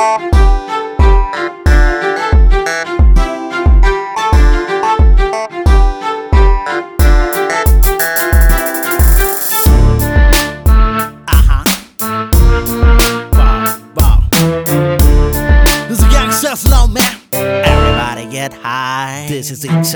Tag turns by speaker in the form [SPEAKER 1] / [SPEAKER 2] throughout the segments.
[SPEAKER 1] Slow man, everybody get high. This is it.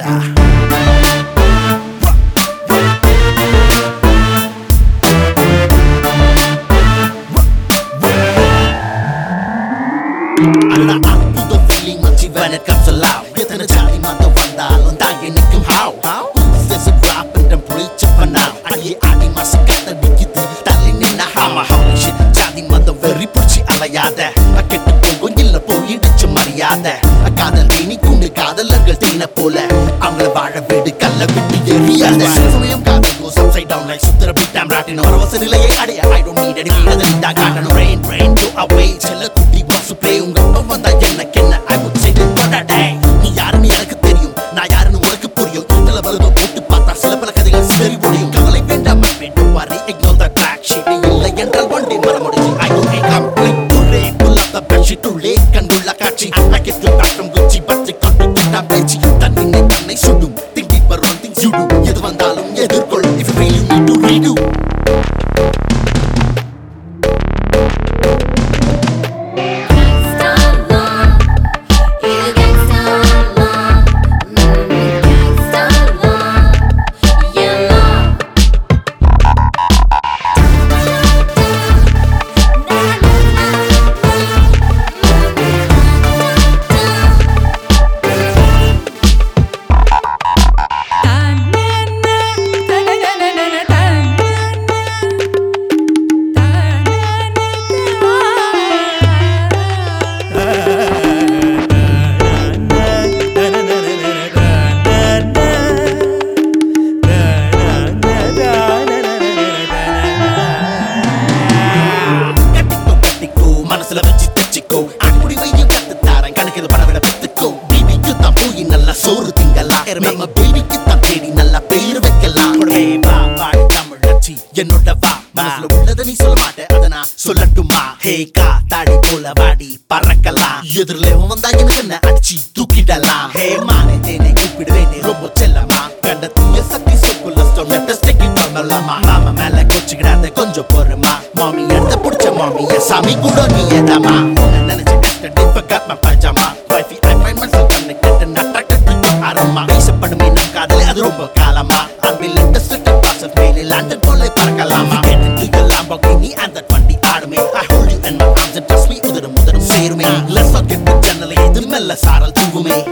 [SPEAKER 1] The feeling when it comes to loud. எத்தனை ஜாதி மதம் வந்தாலும் தாங்கி நிற்கும் how there's a drop and I'm preaching for now. அடி ஆடி மாச கத்த நிக்குது தள்ளி நின்ன ஹாமா holy shit. ஜாதி மதம் வெறி புடிச்சு அலையாத கெட்டு போகும் இல்ல போயிடுச்சு மரியாதை. காதல் தேனி கூண்டு காதலர்கள் தேன போல அவங்கள வாழ வீடு கல்ல விட்டு எரியாத. சமயம் காதல் goes upside down like சுத்திர பிட்டாம் ராட்டினோ. பரவச நிலையை அடைய I don't need any வீரதை தான் காட்டணும். rain go away செல்ல குட்டி வாசு play. உங்க அப்பா வந்தா எனக்கு என்ன I would say this what a day. நீ யாருன்னு எனக்கு தெரியும், நான் யாருன்னு உனக்கு புரியும். இதுல பல்ப போட்டு பார்த்தா சில பல கதைகள் சிதறி முடியும். கவலை வேண்டாம் don't worry ignore the black sheep. இல்லை என்றால் one day மரம் முடிச்சு I don't make up உள்ளே pull up the bed sheet உள்ளே கண்டுள்ள காட்சி. I get the back from Gucci பற்றி கொண்டு கிட்டா பேச்சு. தன்னை சுடும் think deeper on things you do. எது வந்தாலும் எதிர்கொள் if you feel you need to redo. மனசுல வச்சு தச்சிக்கோ அடிமுடி வையும் கத்து தாரன் கணக்கில் பணவிட பெத்துக்கோ. பேபிக்கு தான் போய் நல்லா சோறு திங்கலாம். நம்ம பேபிக்கு தான் தேடி நல்லா பேர் வைக்கலாம். வாடி தமிழச்சி என்னோட வா மனசுல உள்ளதை நீ சொல்ல மாட்டே அதை நான் சொல்லட்டுமா. ஹே கா தாடி போல வாடி பறக்கலாம். எதிரில வந்தா எனக்கு என்ன அடிச்சு தூக்கிடலாம். ஹே மானே தேனை கூப்பிடுவேனே ரொம்ப செல்லமா. கண்ட தூய சக்தி சொக்குள்ள சொல்லலாமா. மாமா மேல கொச்சுக்கிடாத கொஞ்சம் பொறுமா. மாமி எடுத்த புடிச்ச மாமிய சாமி கூட நீ ஏதாமா. நினைச்ச yesterday forgot my pajama. Wifey I find myself connected and attracted to your aroma. பேசப்படுமே நம் காதலே அது ரொம்ப காலமா. அன்பில் இன்ட்ரெஸ்டட் பாசஸ் மேலே லண்டன் போல பறக்கலாமா. Get into your Lamborghini and that வண்டி ஆடுமே. I hold you in my arms and trust me உதடும் சேருமே. Let's not get the ஜன்னலை இது மெல்ல சாரல் தூங்குமே.